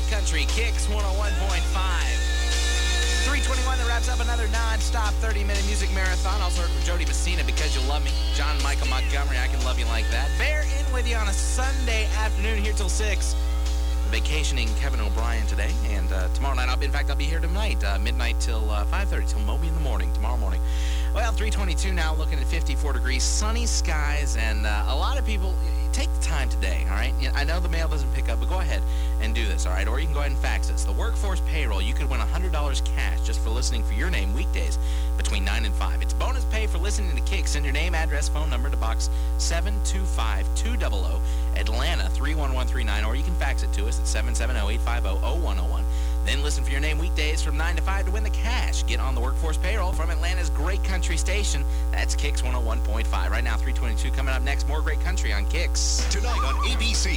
country, Kicks 101.5. 321, that wraps up another non-stop 30-minute music marathon. Also heard from Jody Messina, Because You Love Me. John Michael Montgomery, I Can Love You Like That. Bear in with you on a Sunday afternoon here till 6. Vacationing Kevin O'Brien today, and tomorrow night, I'll be here tonight, midnight till 5:30, till Moby in the morning, tomorrow morning. Well, 322 now, looking at 54 degrees, sunny skies, and a lot of people, take the time today, all right? I know the mail doesn't pick up, but go ahead and do this, all right? Or you can go ahead and fax us. The Workforce Payroll, you could win $100 cash just for listening for your name weekdays between 9 and 5. It's bonus pay for listening to Kicks. Send your name, address, phone number to box 725-200, Atlanta 31139, or you can fax it to us at 770-850-0101. Then listen for your name weekdays from 9 to 5 to win the cash. Get on the Workforce Payroll from Atlanta's great country station. That's Kicks 101.5. Right now, 322 coming up next. More great country on Kicks. Tonight on ABC.